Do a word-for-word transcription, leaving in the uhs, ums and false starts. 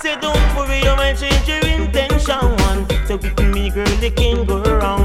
say don't worry, you might change your intention. One, so with me, girl, you can go wrong.